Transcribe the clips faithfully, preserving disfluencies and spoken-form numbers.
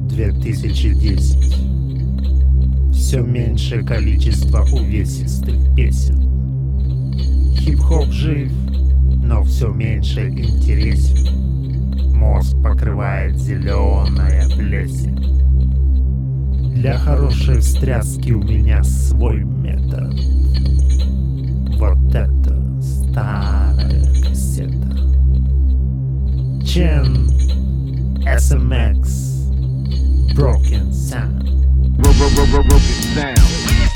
две тысячи десять. Все меньшее количество увесистых песен. Хип-хоп жив, но все меньше интересен. Мозг покрывает зеленая плесень. Для хорошей встряски у меня свой метод. Вот это старая кассета. Чен, эс эм экс, Broken Sound. Broken Sound.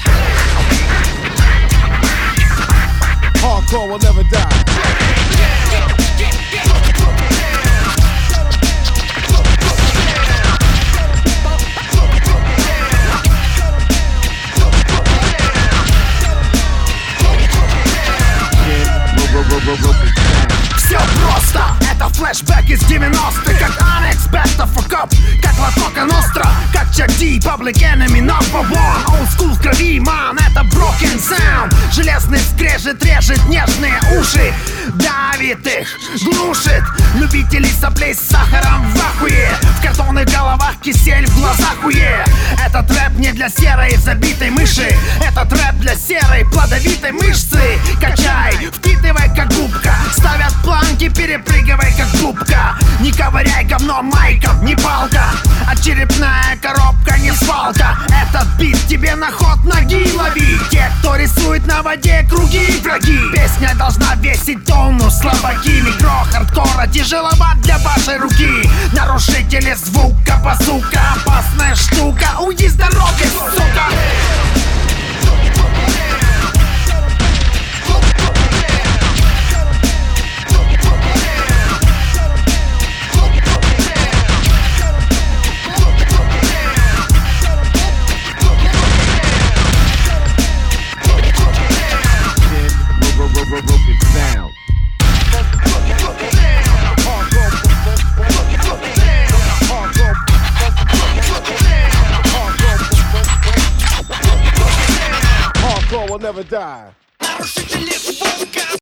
Hardcore will never die. Все просто, это флешбэк из девяностых. Как Анекс, Best of a Cup, как Латока Ностра, как Чак Ди, Public Enemy, Number One. Old School в крови, man, это Broken Sound. Железный скрежет режет нежные уши, давит их, глушит. Любители соплей с сахаром в ахуе, в картонных головах кисель, в глазах хуе. Этот рэп не для серой забитой мыши, этот рэп для серой плодовитой мышцы. Качай, впитывай как губка, ставят планки, перепрыгивай как губка. Не ковыряй говно майком, не палка, а черепная коробка, не свалка. Этот бит тебе на ход ноги лови. Те, кто рисует на воде круги, враги. Песня должна весить тонну, слабаки. Микро хардкора тяжеловат для вашей руки. Нарушители звука, базука, опасная штука. Уйди с дороги, сука. Broken Sound. Hardcore will never die.